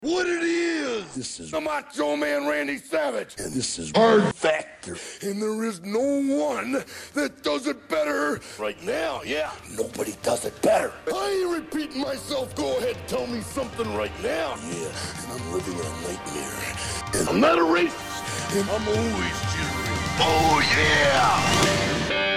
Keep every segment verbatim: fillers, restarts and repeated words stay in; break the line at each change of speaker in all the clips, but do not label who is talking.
What it is. This is the Macho Man Randy Savage. And this is Hard Factor. And there is no one that does it better. Right now, yeah. Nobody does it better. I ain't repeating myself. Go ahead, tell me something right now. Yeah, and I'm living in a nightmare. And I'm not a racist. And I'm always cheering. Oh, yeah!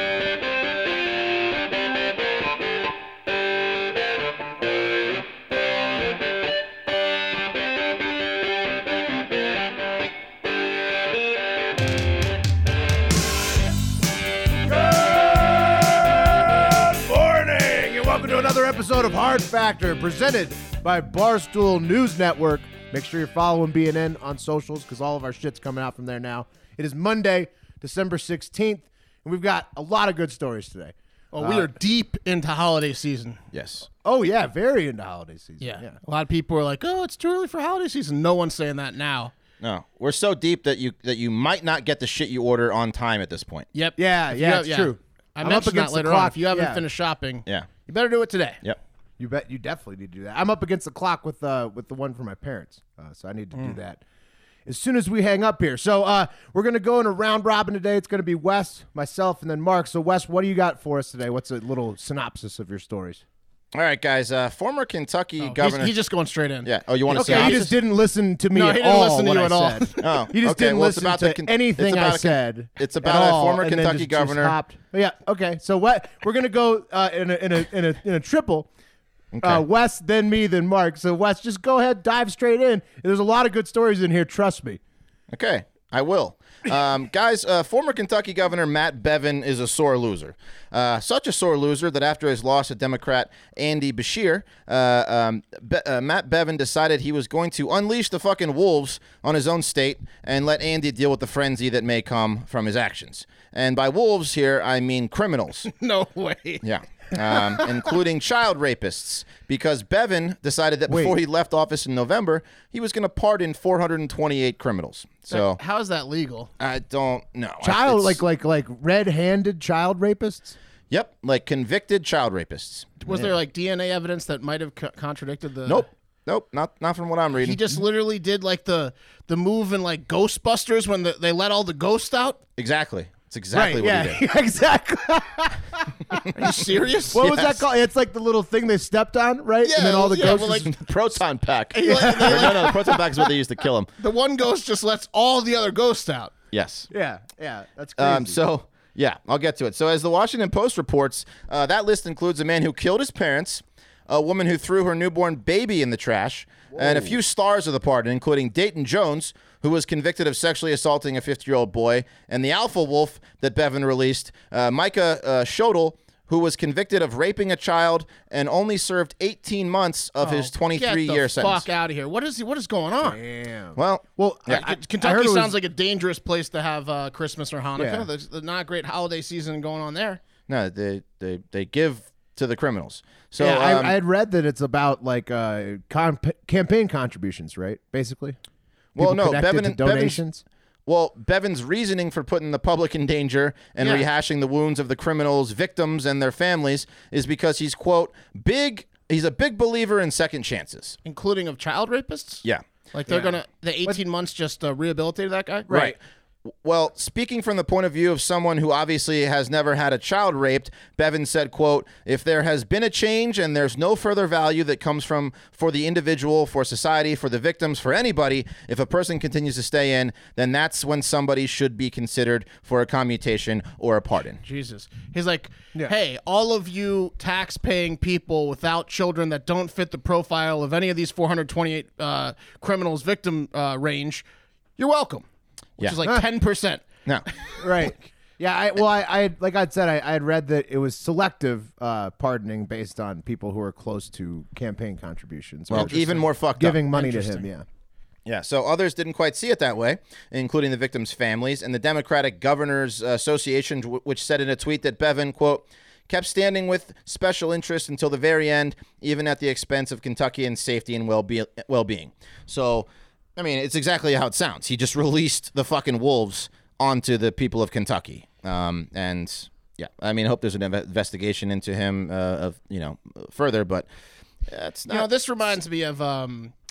Another episode of Hard Factor presented by Barstool News Network. Make sure you're following B N N on socials because all of our shit's coming out from there now. It is Monday, December sixteenth, and we've got a lot of good stories today.
Well, we uh, are deep into holiday season.
Yes. Oh, yeah, very into holiday season.
Yeah.
yeah.
A lot of people are like, oh, it's too early for holiday season. No one's saying that now.
No, we're so deep that you that you might not get the shit you order on time at this point.
Yep.
Yeah,
if
yeah,
have,
it's
yeah.
true.
I
I'm
mentioned
up against
that later
the clock.
on. If you haven't
yeah.
finished shopping,
yeah.
you better do it today.
Yep.
You bet you definitely need to do that. I'm up against the clock with uh with the one for my parents, uh, so I need to mm. do that as soon as we hang up here. So uh, we're gonna go in a round robin today. It's gonna be Wes, myself, and then Mark. So Wes, what do you got for us today? What's a little synopsis of your stories?
All right, guys. Uh, former Kentucky
oh,
governor.
He's, he's just going straight in.
Yeah. Oh, you want to
okay,
say?
Okay, he just didn't listen to me
no,
at
he didn't
all.
Listen to you
I
at all.
said.
Oh,
he just
okay,
didn't
well,
listen
about
to
the con-
anything I
con-
said.
It's about
at
a
all,
former
and
Kentucky
just,
governor.
Just hopped. Yeah. Okay. So what? We're gonna go uh, in a in a in a in a triple. Okay. Uh, Wes, then me, then Mark. So Wes, just go ahead, dive straight in. There's a lot of good stories in here. Trust me.
Okay, I will. Um, guys, uh, former Kentucky Governor Matt Bevin is a sore loser. Uh, such a sore loser that after his loss to Democrat Andy Beshear, uh, um, Be- uh, Matt Bevin decided he was going to unleash the fucking wolves on his own state and let Andy deal with the frenzy that may come from his actions. And by wolves here, I mean criminals.
No way.
Yeah. um, including child rapists, because Bevin decided that before
Wait.
he left office in November, he was going to pardon four hundred twenty-eight criminals. So
how is that legal?
I don't know.
Child,
It's-
like like like red-handed child rapists.
Yep, like convicted child rapists.
Was
Yeah.
there like D N A evidence that might have co- contradicted the?
Nope. Nope, not not from what I'm reading.
He just literally did like the the move in like Ghostbusters when the, they let all the ghosts out.
Exactly. It's exactly
right,
what
yeah,
he did.
exactly.
Are you serious?
What was
Yes.
that called? It's like the little thing they stepped on, right?
Yeah,
and then all the
yeah,
ghosts.
well, like-
just-
Proton pack.
Yeah. Like,
Or no, no, the proton pack is what they used to kill him.
The one ghost just lets all the other ghosts out.
Yes.
yeah, yeah, that's crazy.
Um, so, yeah, I'll get to it. So, as the Washington Post reports, uh, that list includes a man who killed his parents, a woman who threw her newborn baby in the trash, Whoa. and a few stars of the pardon, including Dayton Jones, who was convicted of sexually assaulting a fifty-year-old boy, and the alpha wolf that Bevin released, uh, Micah uh, Shodel, who was convicted of raping a child and only served eighteen months of his twenty-three-year sentence.
Fuck out of here! What is what is going on?
Damn.
Well,
well,
yeah.
I, I,
Kentucky
I heard it was,
sounds like a dangerous place to have uh, Christmas or Hanukkah.
Yeah.
There's, there's not a great holiday season going on there.
no, they they they give to the criminals. So
yeah,
um,
I, I had read that it's about like uh, comp- campaign contributions, right? Basically.
Well,
People
no,
connected
Bevin
to
and
donations.
Bevin's, well, Bevin's reasoning for putting the public in danger and
Yeah.
rehashing the wounds of the criminals' victims and their families is because he's, quote, big. He's a big believer in second chances,
Including of child rapists?
Yeah.
Like they're
Yeah.
going to, the eighteen months just uh, rehabilitated that guy?
Right. Well, speaking from the point of view of someone who obviously has never had a child raped, Bevin said, quote, if there has been a change and there's no further value that comes from for the individual, for society, for the victims, for anybody, if a person continues to stay in, then that's when somebody should be considered for a commutation or a pardon.
Jesus. He's like,
Yeah.
hey, all of you tax-paying people without children that don't fit the profile of any of these four hundred twenty-eight uh, criminals victim uh, range, you're welcome. Which
Yeah.
is like ten percent.
No.
Right. Yeah. I, well, I, I had, like I said, I, I had read that it was selective uh, pardoning based on people who are close to campaign contributions.
Well,
or just
even more fucked
giving
up.
money to him.
Interesting.
Yeah.
Yeah, so others didn't quite see it that way, including the victims' families, and the Democratic Governors Association, which said in a tweet that Bevin, quote, kept standing with special interest until the very end, even at the expense of Kentuckians' safety and well-be- well-being. So, I mean, it's exactly how it sounds. He just released the fucking wolves onto the people of Kentucky. Um, and, yeah, I mean, I hope there's an inve- investigation into him, uh, of you know, further, but it's not.
You know, this reminds me of um,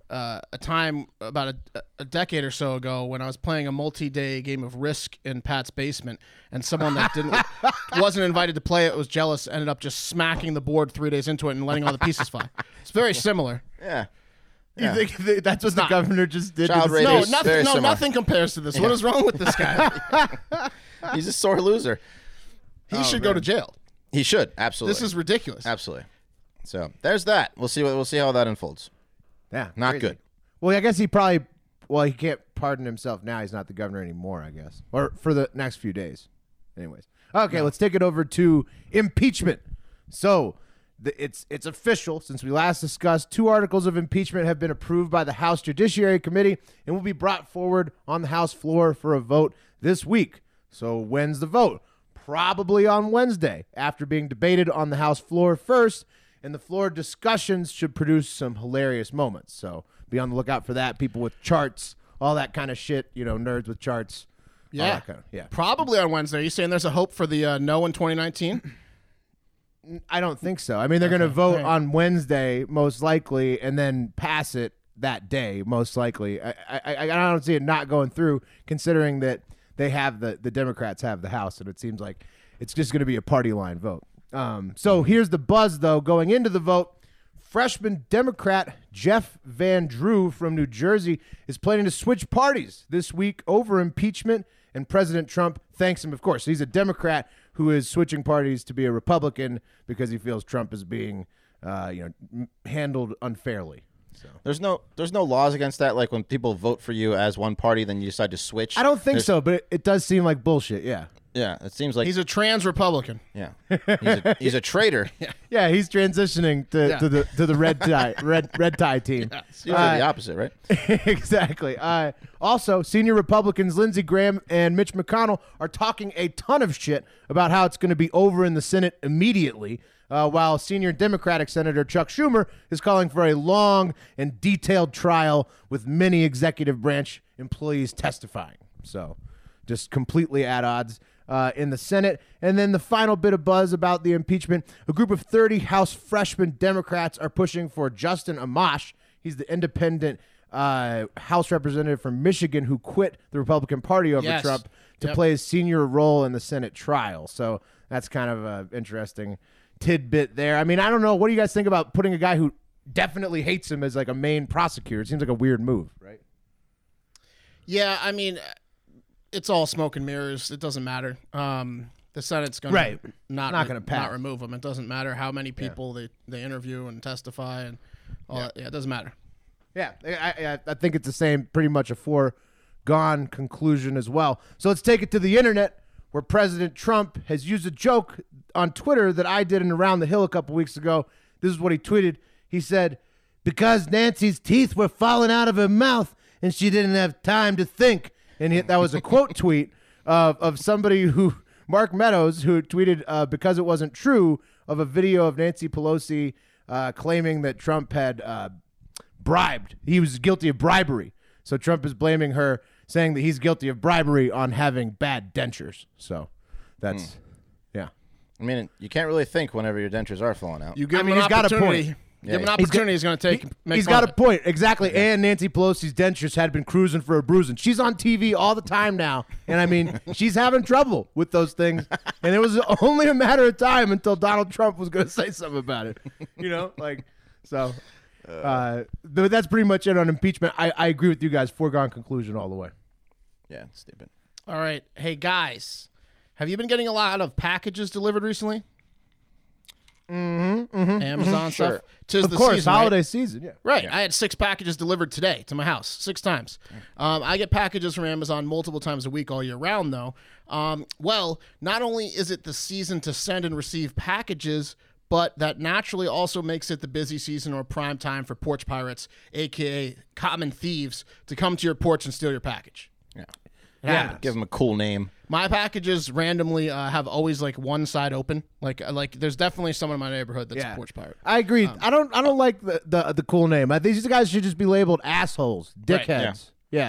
uh, a time about a, a decade or so ago when I was playing a multi-day game of Risk in Pat's basement, and someone that didn't wasn't invited to play it was jealous, ended up just smacking the board three days into it and letting all the pieces fly. It's very similar.
Yeah.
You
Yeah.
think th- that's what the governor just did?
Child
to the
rape
No,
is
nothing.
very
No,
similar.
nothing compares to this. What is wrong with this guy?
He's a sore loser.
He should go to jail.
He should absolutely.
This is ridiculous.
absolutely. So there's that. We'll see what we'll see how that unfolds.
Yeah,
Not
crazy.
good.
Well, I guess he probably. Well, he can't pardon himself now. He's not the governor anymore, I guess, or for the next few days. Anyways, okay, let's take it over to impeachment. So, the, it's it's official. Since we last discussed, two articles of impeachment have been approved by the House Judiciary Committee and will be brought forward on the House floor for a vote this week. So, when's the vote? Probably on Wednesday, after being debated on the House floor first. And the floor discussions should produce some hilarious moments. So be on the lookout for that. People with charts, all that kind of shit. You know, nerds with charts. all
Yeah.
that kind of- yeah.
Probably on Wednesday. Are you saying there's a hope for the uh, no in twenty nineteen?
I don't think so. I mean, they're going to vote on Wednesday, most likely, and then pass it that day, most likely. I, I, I don't see it not going through, considering that they have the, the Democrats have the House, and it seems like it's just going to be a party line vote. Um, so here's the buzz, though, going into the vote. Freshman Democrat Jeff Van Drew from New Jersey is planning to switch parties this week over impeachment, and President Trump thanks him, of course. He's a Democrat who is switching parties to be a Republican because he feels Trump is being uh, you know, m- handled unfairly. So
There's no there's no laws against that. Like when people vote for you as one party, then you decide to switch.
I don't think
There's-
so, but it, it does seem like bullshit, yeah.
Yeah, it seems like
He's a trans Republican.
yeah. He's a, he's a traitor.
Yeah, he's transitioning to,
Yeah.
to the to the red tie red red tie team.
It's usually the opposite, right?
Exactly. Uh, also, senior Republicans Lindsey Graham and Mitch McConnell are talking a ton of shit about how it's going to be over in the Senate immediately, uh, while senior Democratic Senator Chuck Schumer is calling for a long and detailed trial with many executive branch employees testifying. So, just completely at odds. Uh, in the Senate. And then the final bit of buzz about the impeachment, a group of thirty House freshman Democrats are pushing for Justin Amash. He's the independent uh, House representative from Michigan who quit the Republican Party over
Yes.
Trump to
Yep.
play a senior role in the Senate trial. So that's kind of an interesting tidbit there. I mean, I don't know. What do you guys think about putting a guy who definitely hates him as like a main prosecutor? It seems like a weird move, right?
Yeah, I mean, it's all smoke and mirrors. It doesn't matter. Um, the Senate's going
Right.
to not
Not
re-
gonna pass.
not remove them. It doesn't matter how many people they, they interview and testify and all that. Yeah, it doesn't matter.
Yeah, I, I, I think it's the same, pretty much a foregone conclusion as well. So let's take it to the internet, where President Trump has used a joke on Twitter that I did in Around the Hill a couple weeks ago. This is what he tweeted. He said, "Because Nancy's teeth were falling out of her mouth and she didn't have time to think." And he, that was a quote tweet of, of somebody who, Mark Meadows, who tweeted uh, because it wasn't true, of a video of Nancy Pelosi uh, claiming that Trump had uh, bribed. He was guilty of bribery. So Trump is blaming her, saying that he's guilty of bribery on having bad dentures. So that's, yeah.
I mean, you can't really think whenever your dentures are falling out.
You give
I mean,
him an
he's got a
opportunity.
point.
Give him an
Yeah,
he's got-
opportunity. He's going to take.
He,
make
he's
fun
got
of
a
it.
point. Exactly. And Nancy Pelosi's dentures had been cruising for a bruising. She's on T V all the time now. And I mean, she's having trouble with those things. And it was only a matter of time until Donald Trump was going to say something about it. You know, like, so uh, th- that's pretty much it on impeachment. I, I agree with you guys. Foregone conclusion all the way.
Yeah, stupid.
All right. Hey, guys, have you been getting a lot of packages delivered recently? Mm-hmm. mm-hmm Amazon
Sure.
stuff. Tis
Of
the
course,
season, right?
holiday season. Yeah.
Right. I had six packages delivered today to my house, six times. Um, I get packages from Amazon multiple times a week all year round, though. Um, well, not only is it the season to send and receive packages, but that naturally also makes it the busy season or prime time for porch pirates, a k a common thieves, to come to your porch and steal your package.
Yeah.
It happens.
Give him a cool name.
My packages randomly uh, have always like one side open. Like, like there's definitely someone in my neighborhood that's
Yeah.
a porch pirate.
I agree. I don't. I don't like the, the the cool name. I think these guys should just be labeled assholes,
Right.
dickheads. Yeah.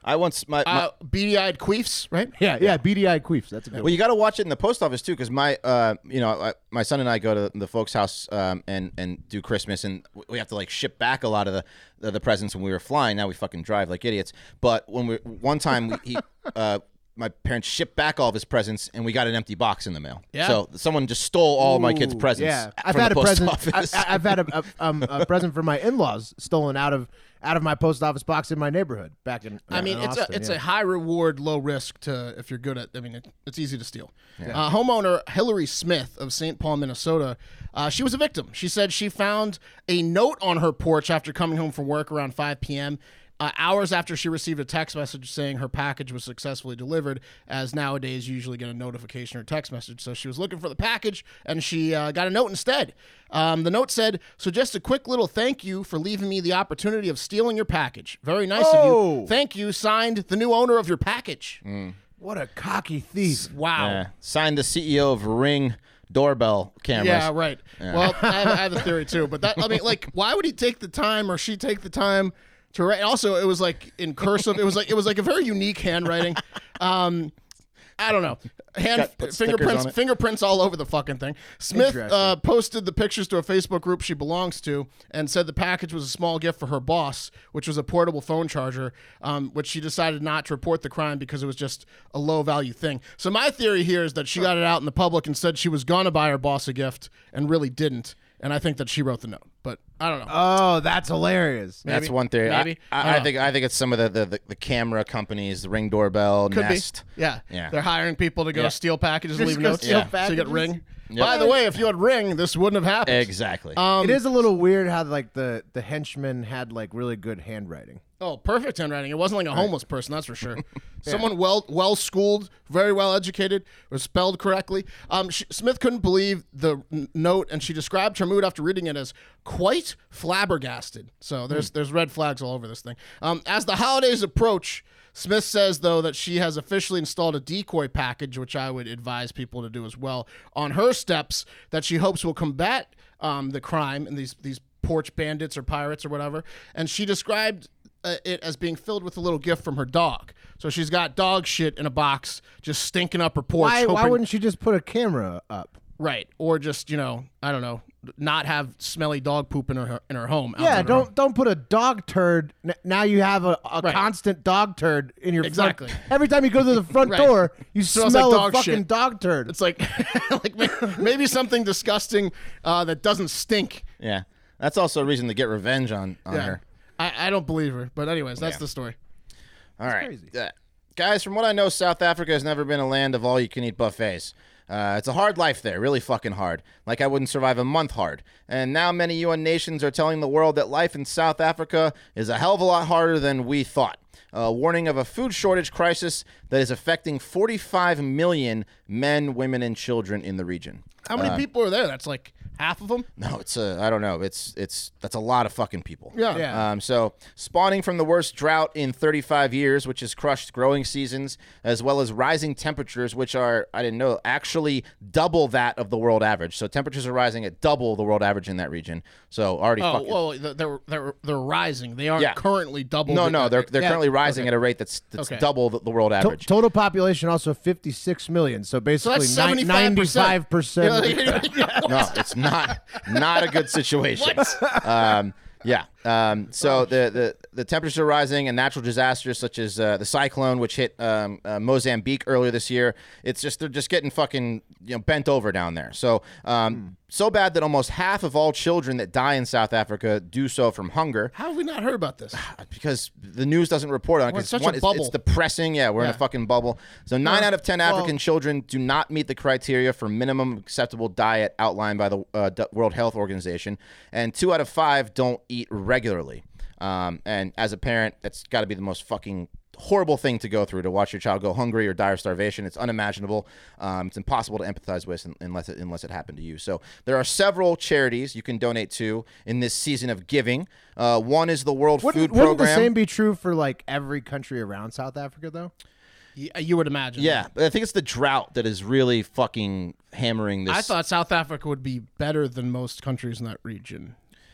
I once my, my
Uh, beady-eyed queefs, right?
Yeah, yeah, beady-eyed queefs. That's a good
well, you got to watch it in the post office too, because my, uh, you know, I, my son and I go to the folks' house um, and and do Christmas, and we have to like ship back a lot of the the, the presents when we were flying. Now we fucking drive like idiots. But when we one time we, he. Uh, my parents shipped back all of his presents, and we got an empty box in the mail.
Yeah.
So someone just stole all my kids' presents.
Yeah,
from
I've
the
had a
post
present.
office.
I, I've had a, a, um, a present from my in-laws stolen out of out of my post office box in my neighborhood back in.
I mean,
in
it's
Austin,
a it's
yeah.
a high reward, low risk to if you're good at. I mean, it, it's easy to steal. Uh, homeowner Hillary Smith of Saint Paul, Minnesota, uh, she was a victim. She said she found a note on her porch after coming home from work around five p.m. Uh, hours after she received a text message saying her package was successfully delivered, as nowadays you usually get a notification or text message. So she was looking for the package, and she uh, got a note instead. Um, the note said, "So just a quick little thank you for leaving me the opportunity of stealing your package. Very nice of
Oh.
you. Thank you. Signed, the new owner of your package."
What a cocky thief!
Wow.
Yeah. Signed the C E O of Ring doorbell cameras.
Yeah, right. Well, I have, I have a theory too, but that I mean, like, why would he take the time or she take the time to write? Also, it was like in cursive. It was like it was like a very unique handwriting. Um, I don't know. Hand
Got- put stickers
fingerprints,
on it.
fingerprints all over the fucking thing. Smith
Interesting.
uh, posted the pictures to a Facebook group she belongs to and said the package was a small gift for her boss, which was a portable phone charger, um, which she decided not to report the crime because it was just a low value thing. So my theory here is that she got it out in the public and said she was gonna buy her boss a gift and really didn't. And I think that she wrote the note, but I don't know.
Oh, that's hilarious.
That's
Maybe.
one theory. I-
Maybe.
I,
I
I,
don't
think I think it's some of the, the, the, the camera companies, the Ring doorbell,
Could
Nest.
be. Yeah.
Yeah.
They're hiring people to go
Yeah.
steal packages and
Just
leave
go
notes.
steal
So you get
packages?
Ring.
Yep.
By the way, if you had Ring, this wouldn't have happened.
Exactly.
Um,
It is a little weird how like the the henchman had like really good handwriting.
Oh, perfect handwriting. It wasn't like a homeless person, that's for sure. Someone well well schooled, very well educated, was spelled correctly. Um, she, Smith couldn't believe the n- note, and she described her mood after reading it as quite flabbergasted. So there's there's red flags all over this thing. Um, as the holidays approach, Smith says, though, that she has officially installed a decoy package, which I would advise people to do as well, on her steps that she hopes will combat um, the crime and these these porch bandits or pirates or whatever. And she described uh, it as being filled with a little gift from her dog. So she's got dog shit in a box just stinking up her porch.
Why? Why
hoping-
wouldn't she just put a camera up?
Right. Or just, you know, I don't know, not have smelly dog poop in her in her home.
Yeah,
outside her
don't
home.
don't put a dog turd. n- Now you have a, a
Right.
constant dog turd in your
Exactly.
Front, every time you go to the front
Right.
door, you
Smells
smell
like
a
dog
fucking
shit.
dog turd.
It's like, like may- maybe something disgusting uh, that doesn't stink.
yeah. That's also a reason to get revenge on, on
Yeah.
her.
I, I don't believe her. But anyways, that's
Yeah.
the story.
All right.
crazy.
Uh, guys, from what I know, South Africa has never been a land of all-you-can-eat buffets. Uh, it's a hard life there, really fucking hard. Like I wouldn't survive a month hard. And now many U N nations are telling the world that life in South Africa is a hell of a lot harder than we thought. A warning of a food shortage crisis that is affecting forty-five million men, women, and children in the region.
How many people are there? That's like half of them?
No, it's a, I don't know. It's it's that's a lot of fucking people.
Yeah.
Yeah.
Um, so spawning from the worst drought in thirty-five years, which has crushed growing seasons, as well as rising temperatures, which are, I didn't know, actually double that of the world average. So temperatures are rising at double the world average in that region. So already
Oh,
fucking.
well, they're, they're, they're rising. They aren't
Yeah.
currently double.
no,
the-
no, they're they're
Yeah.
currently rising
Okay.
at a rate that's that's
Okay.
double the, the world
To-
average.
total population also fifty-six million. So
So
basically
that's
nine-
seventy-five percent.
ninety-five percent.
No, it's not not a good situation. Um, yeah. Um, so the, the the temperatures are rising, and natural disasters such as uh, the cyclone, which hit um, uh, Mozambique earlier this year, it's just they're just getting fucking you know bent over down there. So um, so bad that almost half of all children that die in South Africa do so from hunger.
How have we not heard about this?
Because the news doesn't report on it.
We're in
'cause
such
one,
a
it's,
bubble.
it's depressing. Yeah, we're in
Yeah.
a fucking bubble. So nine out of ten African children do not meet the criteria for minimum acceptable diet outlined by the uh, D- World Health Organization, and two out of five don't eat regularly. Um, and as a parent, that's got to be the most fucking horrible thing to go through, to watch your child go hungry or die of starvation. It's unimaginable. Um, it's impossible to empathize with un- unless it, unless it happened to you. So there are several charities you can donate to in this season of giving. Uh, one is the World
Wouldn't,
Food
wouldn't the
Program.
same be true for like every country around South Africa though?
Y- You would imagine.
Yeah, but I think it's the drought that is really fucking hammering this.
I thought South Africa would be better than most countries in that region.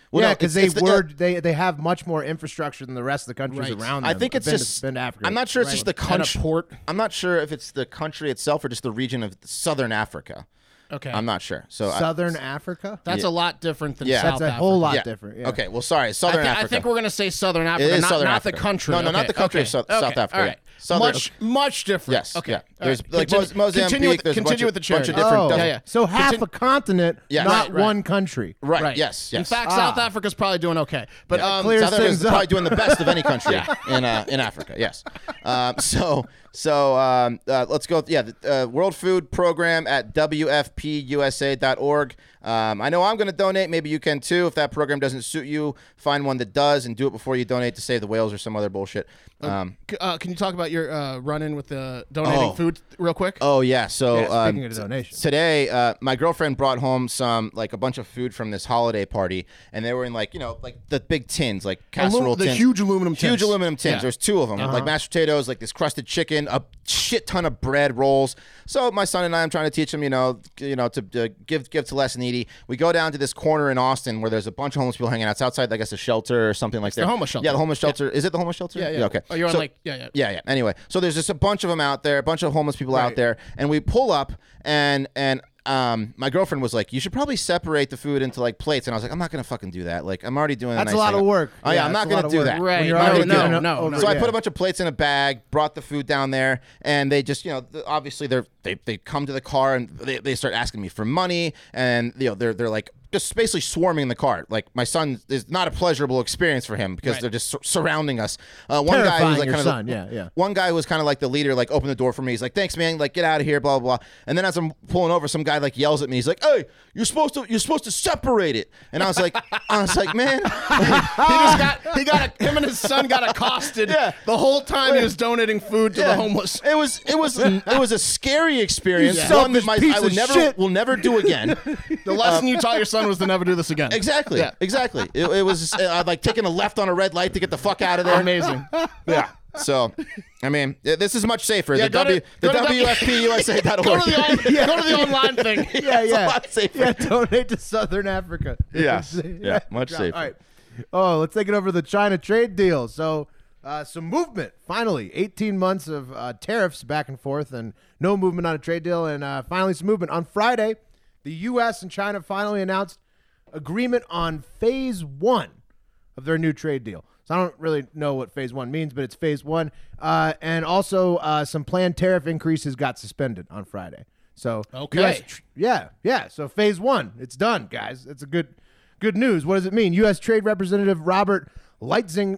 Well,
yeah,
no,
because
it's-
they
it's the- uh,
were they they have much more infrastructure than the rest of the countries
Right.
around them.
I think
I've
it's
been to-
just.
been to Africa.
I'm not sure it's just the
And a
country.
port.
I'm not sure if it's the country itself or just the region of southern Africa.
Okay.
I'm not sure. So I-
Southern Africa.
That's a lot different than
Yeah.
South
That's a
Africa.
whole lot
yeah.
different. Yeah.
Okay. Well, sorry.
I,
Southern
thi- I
Africa.
think we're going to say Southern Africa,
is
not,
Southern
not
Africa.
the country.
No, no, not
Okay,
the country
okay,
of South-
okay,
South Africa,
All
yeah.
right.
Southern-
much, much different.
Yes,
Okay.
yeah.
All
There's,
right.
like,
Continue-
Mos-
continue with,
Mozambique, there's a bunch
continue
of-
with the
bunch
cherry.
of different-
Oh,
yeah, yeah.
so half
Continue-
a continent,
Yes.
not
Right, right.
one country.
Right.
Right.
Yes. Yes.
In fact,
Ah.
South Africa's probably doing okay. But um,
clears
South Africa is
things up.
probably doing the best of any country in uh, in Africa. Yes. Um, so so um, uh, let's go. Yeah, the uh, World Food Program at W F P U S A dot org. Um, I know I'm going to donate. Maybe you can too. If that program doesn't suit you, find one that does and do it before you donate to save the whales or some other bullshit. Um,
c- uh, can you talk about your uh, run-in with the donating
Oh.
food real quick?
oh yeah. So
Yeah,
um,
speaking of donations.
today, uh, my girlfriend brought home some like a bunch of food from this holiday party, and they were in like you know like the big tins, like casserole
the
tins,
huge aluminum
huge
tins.
aluminum tins.
Yeah.
There's two of them, like mashed potatoes, like this crusted chicken, a shit ton of bread rolls. So my son and I, I'm trying to teach him, you know, you know, to, to give give to less needy. We go down to this corner in Austin where there's a bunch of homeless people hanging out. It's outside, I guess, a shelter or something like that.
the homeless shelter.
Yeah, the homeless shelter. Is it the homeless shelter?
Yeah, yeah.
Okay.
Oh, you're on
So-
like yeah, yeah.
yeah, yeah. Anyway, so there's just a bunch of them out there, a bunch of homeless people out
Right.
there, and we pull up, and and um, my girlfriend was like, "You should probably separate the food into like plates," and I was like, "I'm not gonna fucking do that. Like, I'm already doing.
That's
nice
a lot
thing.
of work.
Oh yeah,
Yeah,
I'm
it's
not
a
gonna
lot of
do
work.
that.
Right.
When you're
No,
already
no,
doing it
no,
over-
no.
So I
yeah.
put a bunch of plates in a bag, brought the food down there, and they just, you know, th- obviously they're they they come to the car and they, they start asking me for money, and you know they're they're like just basically swarming in the car. Like my son is not a pleasurable experience for him because
Right.
they're just sur- surrounding us. Uh, one guy
Terrifying
was like
your
kind
son,
of
yeah, yeah.
One guy was kind of like the leader, like open the door for me. He's like, "Thanks, man. Like get out of here." Blah blah blah. And then as I'm pulling over, some guy like yells at me. He's like, "Hey, you're supposed to you're supposed to separate it." And I was like, I was like, man.
He just got he got a, him and his son got accosted
Yeah.
the whole time he was donating food to the
Yeah.
homeless.
It was it was it was a scary experience.
You
One that
selfish
my,
piece
I would
of
never
shit.
will never do again.
The lesson you taught your son was to never do this again.
Exactly.
Yeah.
Exactly. It, it was uh, like taking a left on a red light to get the fuck out of there.
Amazing.
Yeah. So, I mean, uh, this is much safer.
Yeah,
the
go to-
w, the
go to
W F P U S A dot org.
Go to the on, go to the online thing.
Yeah,
It's a
yeah.
lot safer.
Yeah, donate to Southern Africa.
Yes. Yeah, much
All
safer.
right. Oh, let's take it over to the China trade deal. So, uh, some movement, finally. eighteen months of uh, tariffs back and forth and no movement on a trade deal. And uh, finally, some movement. On Friday, the U S and China finally announced agreement on phase one of their new trade deal. So I don't really know what phase one means, but it's phase one. Uh, and also, uh, some planned tariff increases got suspended on Friday. So,
Okay.
U S tr- yeah, yeah. So phase one, it's done, guys. It's a good, good news. What does it mean? U S Trade Representative Robert Lightzinger,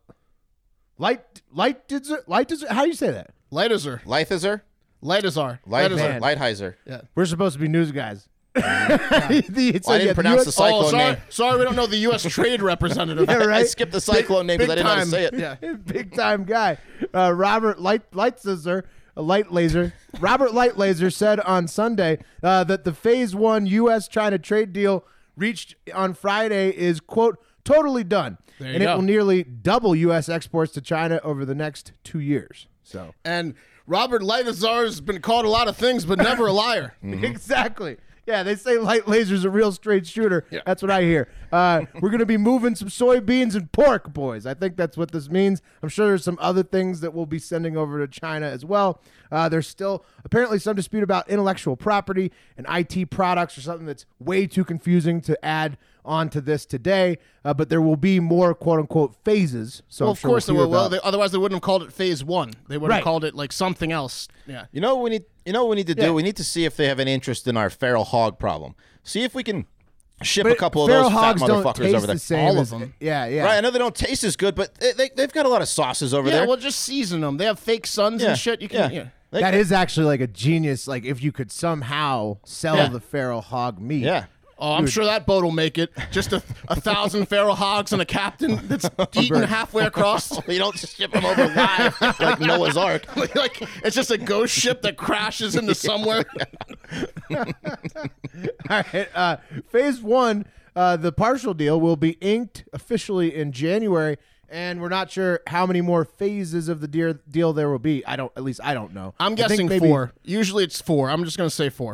Light, Light, Light, how do you say that?
Lightazar.
Lighthizer?
Lightazar.
Light,
Lightazar.
Lightheiser.
We're supposed to be news guys. The- so,
Well, I didn't
yeah,
pronounce
U S
the cyclone
Oh, sorry,
name.
sorry, we don't know the U S Trade Representative.
Yeah, right?
I skipped the cyclone name because I
big
didn't know how to
time.
say it.
Yeah.
Big time guy. Uh, Robert Light Lightlaser, a light laser. Robert Lightlaser said on Sunday uh, that the phase one U S China trade deal reached on Friday is, quote, totally done.
There you
and it
go.
will nearly double U S exports to China over the next two years. So
And Robert Lightazar's been called a lot of things, but never a liar.
exactly. Yeah, they say light laser's a real straight shooter.
Yeah.
That's what I hear. Uh, we're going to be moving some soybeans and pork, boys. I think that's what this means. I'm sure there's some other things that we'll be sending over to China as well. Uh, there's still apparently some dispute about intellectual property and I T products or something that's way too confusing to add onto this today. Uh, but there will be more quote-unquote phases. So
Well,
I'm
of
sure
course
we'll
they
hear
will. Well,
about-
they, otherwise they wouldn't have called it phase one. They would have
Right.
called it like something else. Yeah.
You know what we need? You know what we need to do?
Yeah.
We need to see if they have an interest in our feral hog problem. See if we can ship
But
a couple of
feral
those fat
hogs don't
motherfuckers
taste
over there.
the same
All of
as-
them.
Yeah, yeah.
Right? I know they don't taste as good, but they, they, they've got a lot of sauces over
Yeah,
there.
well, just season them. They have fake suns
yeah.
and shit. You can,
yeah.
yeah.
They-
That is actually like a genius. Like if you could somehow sell
Yeah.
the feral hog meat.
yeah.
Oh, I'm sure that boat will make it. Just a, a thousand feral hogs and a captain that's eaten halfway across.
You don't just ship them over live like Noah's Ark.
Like it's just a ghost ship that crashes into somewhere.
All right. Uh, phase one, uh, the partial deal will be inked officially in January, and we're not sure how many more phases of the deal deal there will be. I don't. At least I don't know.
I'm
I think
guessing
maybe-
four. Usually it's four. I'm just gonna say four.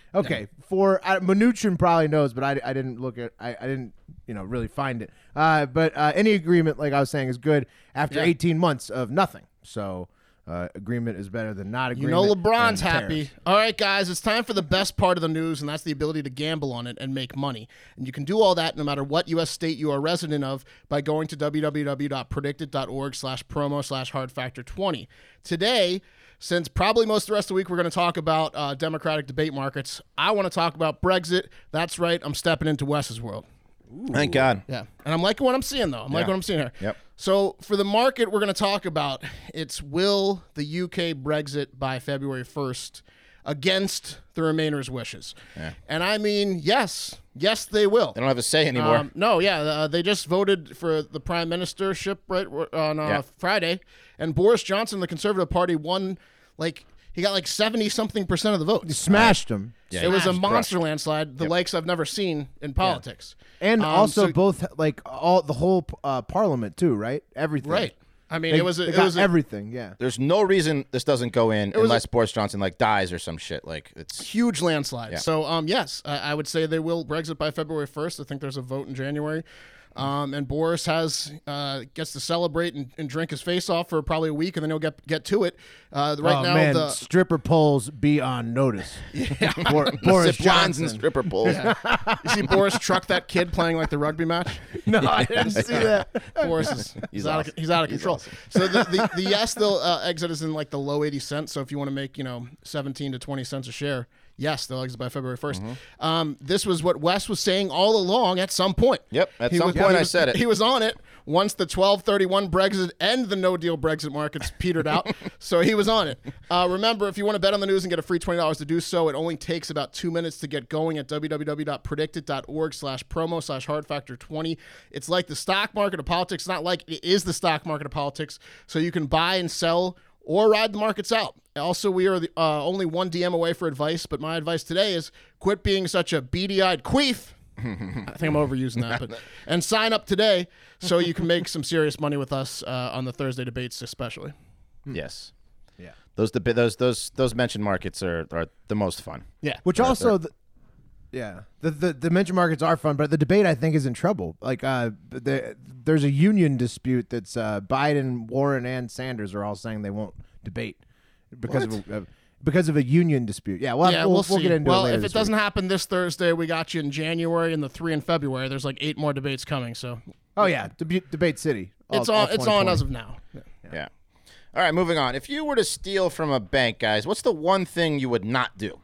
Okay, for uh, Mnuchin probably knows, but I, I didn't look at I, I didn't you know really find it. Uh, but uh, any agreement, like I was saying, is good after
Yeah.
eighteen months of nothing. So uh, agreement is better than not
You
agreement.
know LeBron's
and
happy.
tariffs.
All right, guys, it's time for the best part of the news, and that's the ability to gamble on it and make money. And you can do all that no matter what U S state you are resident of by going to www.predicted.org slash promo slash hard factor 20. Today, since probably most of the rest of the week we're going to talk about uh, Democratic debate markets, I want to talk about Brexit. That's right, I'm stepping into Wes's world.
Thank God.
Yeah, and I'm liking what I'm seeing, though. I'm liking
Yeah.
what I'm seeing here.
Yep.
So for the market we're going to talk about, it's will the U K Brexit by February first against the Remainers' wishes?
Yeah.
And I mean, yes. Yes, they will.
They don't have a say anymore.
Um, no, yeah, uh, they just voted for the prime ministership right on uh,
Yeah.
Friday, and Boris Johnson, the Conservative Party, won like he got like seventy something percent of the votes.
Smashed him.
Yeah,
it was a
smashed,
monster
crushed.
landslide, the
Yep.
likes I've never seen in politics.
And
Um,
also
so-
both like all the whole uh, parliament too, right? Everything.
Right. I mean,
They,
it was a,
they
it
got
was a,
everything. Yeah.
There's no reason this doesn't go in
was
unless Boris Johnson like dies or some shit. Like it's
huge landslide.
Yeah.
So, um, yes, I, I would say they will Brexit by February first. I think there's a vote in January. Um, and Boris has uh, gets to celebrate and, and drink his face off for probably a week, and then he'll get get to it. Uh, right
oh
now,
man,
the
stripper poles be on notice. Yeah. Bor- Boris
zip lines
Johnson.
and stripper poles.
you see Boris truck that kid playing like the rugby match.
No, I didn't see that.
Boris is he's,
He's
out
awesome.
of he's out of
He's
control.
awesome.
So the, the the yes they'll uh, exit is in like the low eighty cents. So if you want to make you know seventeen to twenty cents a share, yes, they'll exit by February first.
Mm-hmm.
Um, this was what Wes was saying all along. At some point,
Yep, at
He
some
was-
point
he
I
was-
said it.
He was on it once the twelve thirty-one Brexit and the no deal Brexit markets petered out. So he was on it. Uh, remember, if you want to bet on the news and get a free twenty dollars to do so, it only takes about two minutes to get going at www.predicted.org slash promo slash hard factor 20. It's like the stock market of politics. It's not like it is the stock market of politics. So you can buy and sell or ride the markets out. Also, we are the, uh, only one D M away for advice, but my advice today is quit being such a beady-eyed queef. I think I'm overusing that, but and sign up today so you can make some serious money with us uh, on the Thursday debates, especially.
Yes.
Yeah.
Those deba- those those those mentioned markets are, are the most fun.
Yeah,
Which also, the, yeah, the, the the mention markets are fun, but the debate I think is in trouble. Like, uh, the, there's a union dispute that's uh, Biden, Warren, and Sanders are all saying they won't debate because of a, uh, because of a union dispute. Yeah, well,
yeah,
we'll,
we'll,
we'll
see.
get into
well,
it later
if it
this
doesn't
week.
happen this Thursday, we got you in January and the three in February. There's like eight more debates coming, so
Oh yeah, deb- debate city. All-
it's
all
on. It's on
twenty twenty.
as of now. Yeah.
Yeah. All right, moving on. If you were to steal from a bank, guys, what's the one thing you would not do?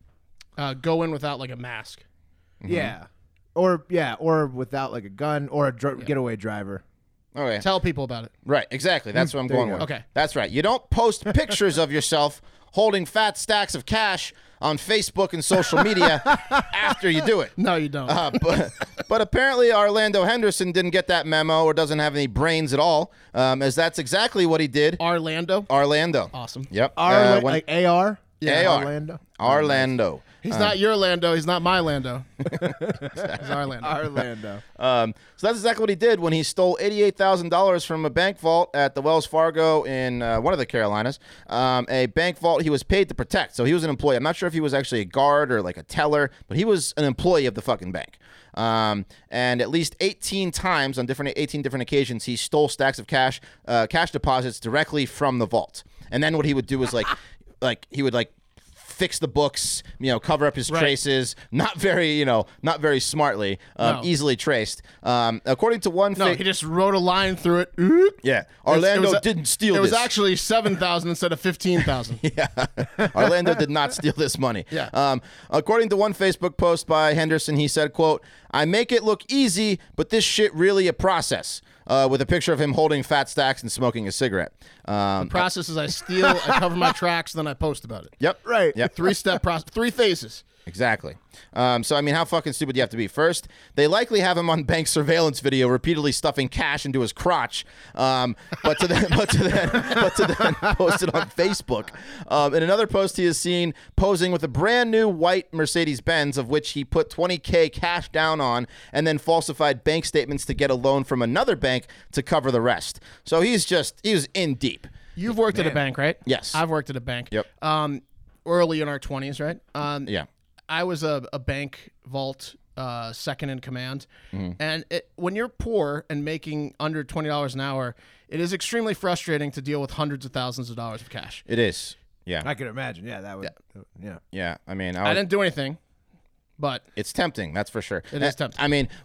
Uh, go in without like a mask.
Yeah, or yeah, or without like a gun or a dr- getaway driver.
Okay.
Tell people about it.
Right, exactly. That's what I'm
There you
going
go.
with.
Okay.
That's right. You don't post pictures of yourself holding fat stacks of cash on Facebook and social media after you do it.
No, you don't.
Uh, but, but apparently Orlando Henderson didn't get that memo or doesn't have any brains at all, um, as that's exactly what he did.
Orlando.
Orlando.
Awesome.
Yep.
R
Uh, when-
like A R.
A R.
Orlando.
Orlando.
He's not your Lando. He's not my Lando. He's our Lando.
Orlando.
Um, so that's exactly what he did when he stole eighty-eight thousand dollars from a bank vault at the Wells Fargo in uh, one of the Carolinas. Um, a bank vault he was paid to protect. So he was an employee. I'm not sure if he was actually a guard or like a teller, but he was an employee of the fucking bank. Um, and at least eighteen times on different eighteen different occasions, he stole stacks of cash, uh, cash deposits directly from the vault. And then what he would do is like, like he would like fix the books, you know, cover up his
Right.
traces, not very, you know, not very smartly, um,
No.
easily traced. Um, according to one,
No,
fa-
he just wrote a line through it. Oop.
yeah,
It
Orlando
was-
didn't steal
It was
this.
actually seven thousand instead of fifteen thousand.
Orlando did not steal this money.
Yeah.
Um, according to one Facebook post by Henderson, he said, quote, "I make it look easy, but this shit really a process." Uh, with a picture of him holding fat stacks and smoking a cigarette. Um,
Process is I steal, I cover my tracks, then I post about it.
yep.
Right.
Yep.
Three step process, three phases.
Exactly. Um, so, I mean, how fucking stupid do you have to be? First, they likely have him on bank surveillance video repeatedly stuffing cash into his crotch, um, but, to then, but, to then, but to then post it on Facebook. Um, in another post, he is seen posing with a brand new white Mercedes-Benz, of which he put twenty K cash down on and then falsified bank statements to get a loan from another bank to cover the rest. So he's just, he was in deep.
You've worked at a bank, right?
Yes.
I've worked at a bank.
Yep.
Um, early in our twenties, right? Um,
Yeah.
I was a, a bank vault uh, second in command,
Mm-hmm.
and it, when you're poor and making under twenty dollars an hour, it is extremely frustrating to deal with hundreds of thousands of dollars of cash.
It is. Yeah.
I can imagine. Yeah, that would. Yeah.
Yeah. I mean, I,
I
was,
didn't do anything, but
it's tempting. That's for sure.
It is
Uh,
tempting.
I mean,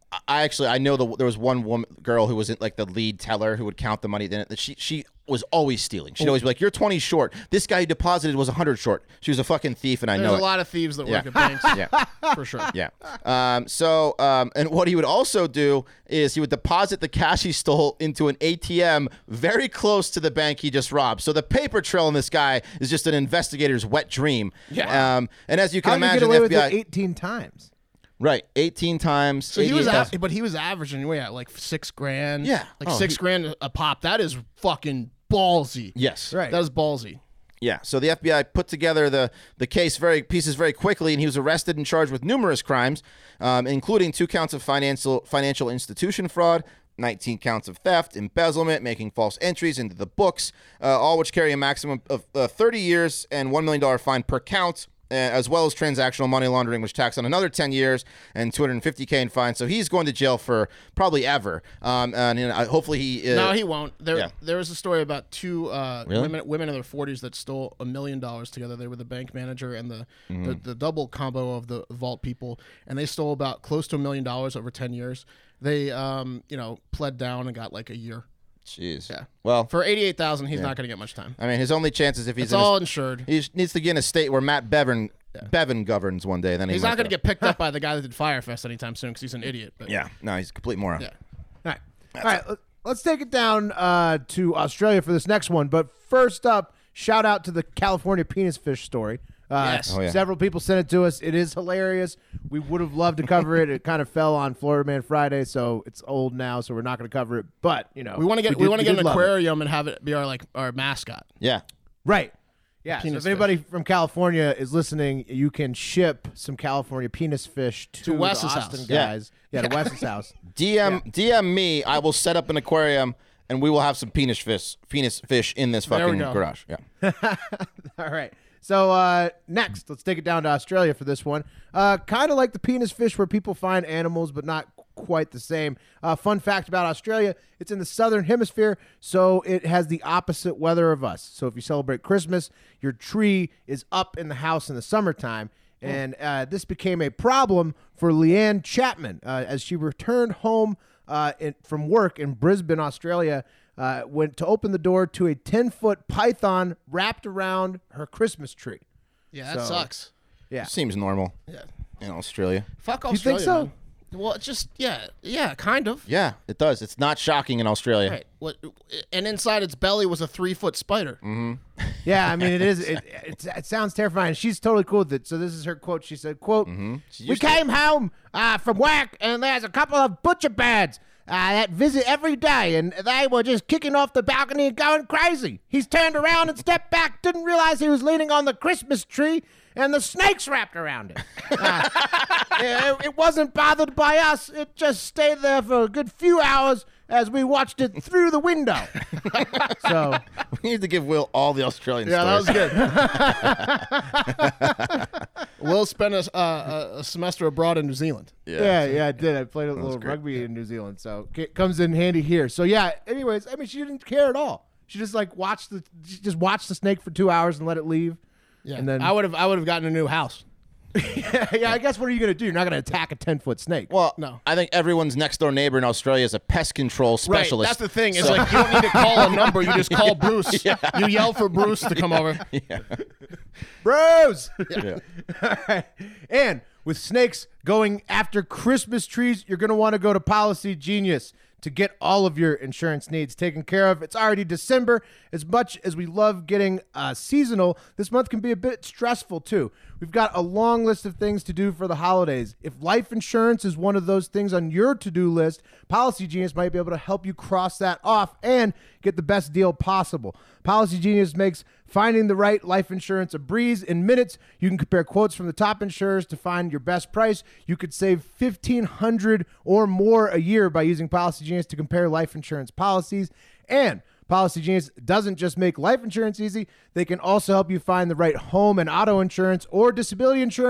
I actually I know the, there was one woman girl who was like the lead teller who would count the money. Then she she was always stealing. She'd always be like, "You're twenty short. This guy who deposited was one hundred short." She was a fucking thief, and I
there's
know
a
it.
lot of thieves that work
Yeah.
at banks.
Yeah.
For sure.
Yeah. Um, so, um, and what he would also do is he would deposit the cash he stole into an A T M very close to the bank he just robbed. So the paper trail on this guy is just an investigator's wet dream.
Yeah.
Um, and as you can
How did you
imagine,
get away
the
with
F B I
it eighteen times?
right, eighteen times.
So he was,
eighty-eight
a,
thousand.
but he was averaging anyway at like six grand.
Yeah.
like
Oh,
six
he-
grand a pop. That is fucking ballsy.
Yes.
Right.
That is ballsy.
Yeah, so the F B I put together the, the case very pieces very quickly, and he was arrested and charged with numerous crimes, um, including two counts of financial financial institution fraud, nineteen counts of theft, embezzlement, making false entries into the books, uh, all which carry a maximum of uh, thirty years and one million dollars fine per count, uh, as well as transactional money laundering, which tax on another ten years and two hundred fifty thousand in fine. So he's going to jail for probably ever, um, and you know, hopefully he... Uh,
No, he won't. There,
yeah.
there was a story about two uh,
Really?
women, women in their forties that stole a million dollars together. They were the bank manager and the,
Mm-hmm.
the the double combo of the vault people, and they stole about close to a million dollars over ten years. They, um, you know, pled down and got like a year
Jeez.
Yeah.
Well,
for eighty-eight thousand. He's not going to get much time.
I mean, his only chance is if he's
It's
in a-
all insured.
he just needs to get in a state where Matt Bevin Bevin governs one day. Then he
He's
might
not going to
go.
get picked up by the guy that did Firefest anytime soon because he's an idiot. But
Yeah, no, he's a complete moron.
yeah.
All right. All right. let- Let's take it down uh, to Australia for this next one. But first up, shout out to the California penis fish story. Uh,
Yes.
Oh, yeah.
Several people sent it to us. It is hilarious. We would have loved to cover it. It kind of fell on Florida Man Friday, so it's old now, so we're not going to cover it. But, you know.
We want to get we,
did-
want to
did
get an
love it.
aquarium and have it be our like our mascot.
Yeah.
Right. Yeah. So
Penis
if anybody from California is listening, you can ship some California penis fish to,
Wes's
the Austin
house.
Yeah.
guys. Yeah, to Wes's house.
D M D M me. I will set up an aquarium, and we will have some penis fish penis fish in this
There we
fucking
go.
garage. Yeah.
All right. So uh, next, let's take it down to Australia for this one. Uh, kind of like the penis fish where people find animals, but not quite the same. Uh, fun fact about Australia, it's in the southern hemisphere, so it has the opposite weather of us. So if you celebrate Christmas, your tree is up in the house in the summertime. And uh, this became a problem for Leanne Chapman uh, as she returned home uh, in, from work in Brisbane, Australia. Uh, went to open the door to a ten-foot python wrapped around her Christmas tree.
Yeah, that
So-
sucks.
Yeah.
Seems normal
Yeah.
in Australia.
Fuck
You
Australia.
think so?
man. Well, it's just yeah, yeah, kind of.
Yeah, it does. It's not shocking in Australia.
Right. What? And inside its belly was a three-foot spider.
Yeah, I mean, it is. It, it, it sounds terrifying. She's totally cool with it. So this is her quote. She said, quote, we
used to-
came home uh, from work, and there's a couple of butcher birds uh, that visit every day, and they were just kicking off the balcony and going crazy. He's turned around and stepped back, didn't realize he was leaning on the Christmas tree, and the snakes wrapped around it. Uh, it, it wasn't bothered by us. It just stayed there for a good few hours as we watched it through the window. So...
We need to give Will all the Australian
Yeah,
stories.
that was good. Will spent a, uh, a semester abroad in New Zealand.
Yeah, yeah, I did. I played a little rugby in New Zealand, so it comes in handy here. So yeah. Anyways, I mean, she didn't care at all. She just like watched the, she just watched the snake for two hours and let it leave.
Yeah,
And then-
I would have I would have gotten a new house.
Yeah, I guess what are you gonna do? You're not gonna attack a ten foot snake.
Well,
No.
I think everyone's next door neighbor in Australia is a pest control specialist.
Right, that's the thing. It's like you don't need to call a number. You just call Bruce. You yell for Bruce to come over.
Bros.
Yeah.
All right. And with snakes going after Christmas trees, you're going to want to go to Policy Genius to get all of your insurance needs taken care of. It's already December. As much as we love getting uh, seasonal, this month can be a bit stressful too. We've got a long list of things to do for the holidays. If life insurance is one of those things on your to-do list, Policy Genius might be able to help you cross that off and get the best deal possible. Policy Genius makes finding the right life insurance a breeze. In minutes, you can compare quotes from the top insurers to find your best price. You could save fifteen hundred dollars or more a year by using Policy Genius to compare life insurance policies. And Policy Genius doesn't just make life insurance easy, they can also help you find the right home and auto insurance or disability insurance,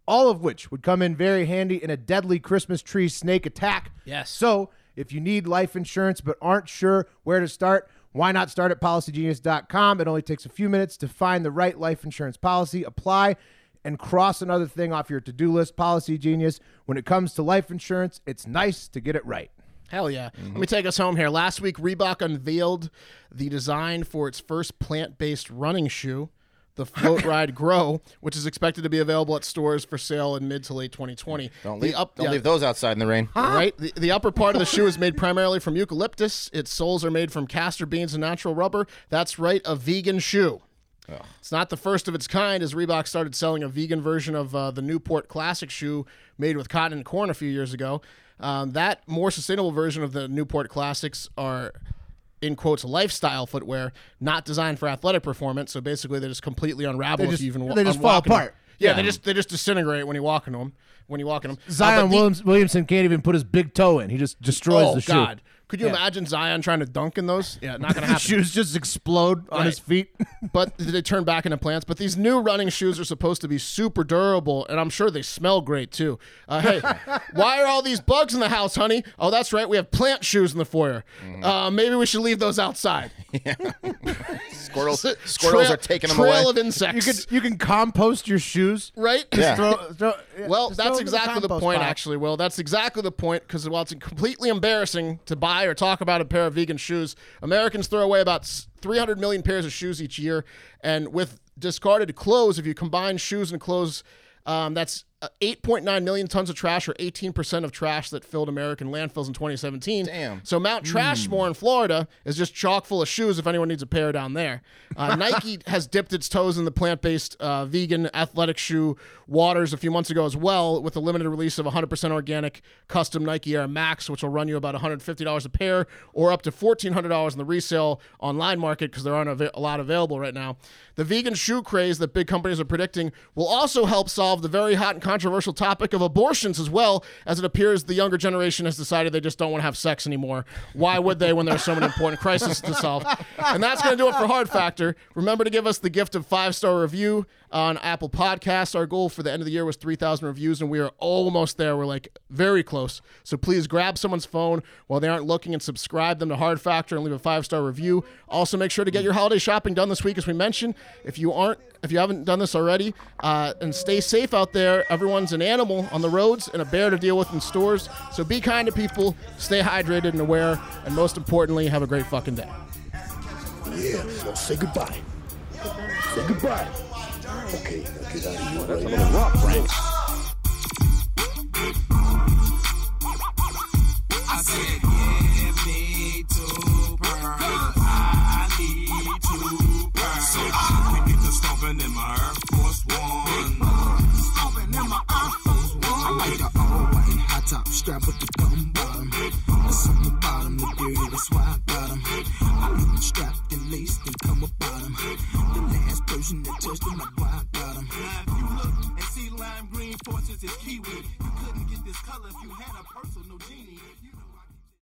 all of which would come in very handy in a deadly Christmas tree snake attack.
Yes.
So if you need life insurance but aren't sure where to start, why not start at policy genius dot com? It only takes a few minutes to find the right life insurance policy, apply, and cross another thing off your to-do list. Policy Genius. When it comes to life insurance, it's nice to get it right.
Hell yeah. Mm-hmm. Let me take us home here. Last week, Reebok unveiled the design for its first plant-based running shoe, the Float Ride Grow, which is expected to be available at stores for sale in mid to late twenty twenty.
Don't leave, up, don't yeah, leave those outside in the rain.
Huh? Right? The, the upper part of the shoe is made primarily from eucalyptus. Its soles are made from castor beans and natural rubber. That's right, a vegan shoe. Ugh. It's not the first of its kind, as Reebok started selling a vegan version of uh, the Newport Classic shoe made with cotton and corn a few years ago. Um, that more sustainable version of the Newport Classics are, in quotes, lifestyle footwear, not designed for athletic performance. So basically, they just completely unravel
they just,
if you even
They just fall apart.
Yeah, yeah, they just they just disintegrate when you walk in them. When you walk in them,
Zion
uh, the,
Williams, Williamson can't even put his big toe in. He just destroys
oh,
the shoe.
God. Could you
yeah.
imagine Zion trying to dunk in those? Yeah, not going to happen.
The shoes just explode on
right.
his feet.
But they turn back into plants. But these new running shoes are supposed to be super durable, and I'm sure they smell great, too. Uh, hey, why are all these bugs in the house, honey? Oh, that's right. We have plant shoes in the foyer. Mm-hmm. Uh, maybe we should leave those outside.
Yeah. Squirrels squirrels
trail,
are taking them
trail
away.
Trail of insects.
You can, you can compost your shoes.
Right?
Just
yeah.
throw, throw, yeah,
well,
just
that's
throw
exactly the,
the
point,
box.
actually, Will. That's exactly the point, because while it's completely embarrassing to buy or talk about a pair of vegan shoes, Americans throw away about three hundred million pairs of shoes each year. And with discarded clothes, if you combine shoes and clothes, um, that's eight point nine million tons of trash, or eighteen percent of trash that filled American landfills in twenty seventeen.
Damn.
So Mount Trashmore mm. in Florida is just chock full of shoes if anyone needs a pair down there. Uh, Nike has dipped its toes in the plant-based uh, vegan athletic shoe waters a few months ago as well, with a limited release of one hundred percent organic custom Nike Air Max, which will run you about one hundred fifty dollars a pair, or up to fourteen hundred dollars in the resale online market, because there aren't a, a lot available right now. The vegan shoe craze that big companies are predicting will also help solve the very hot and controversial topic of abortions, as well, as it appears the younger generation has decided they just don't want to have sex anymore. Why would they when there are so many important crises to solve? And that's going to do it for Hard Factor. Remember to give us the gift of five-star review on Apple Podcasts. Our goal for the end of the year was three thousand reviews, and we are almost there. We're like very close. So please grab someone's phone while they aren't looking and subscribe them to Hard Factor and leave a five-star review. Also, make sure to get your holiday shopping done this week, as we mentioned. If you aren't, if you haven't done this already, uh, and stay safe out there. Everyone's an animal on the roads and a bear to deal with in stores. So be kind to people, stay hydrated and aware, and most importantly, have a great fucking day.
Yeah, so say goodbye. Say goodbye. Okay, now get out of here. That's a little rough, right? I said, give me two pearls. I need two pearls. So we get to stomping in my Air Force One. Stomping in my Air Force One. I like the all-white high top strap with the gum bottom. That's on the bottom, the beard, that's why I got them. I leave them strapped and laced and come about them. The last person that touched them, like why I got them. You look and see lime green forces is kiwi. You couldn't get this color if you had a personal genie.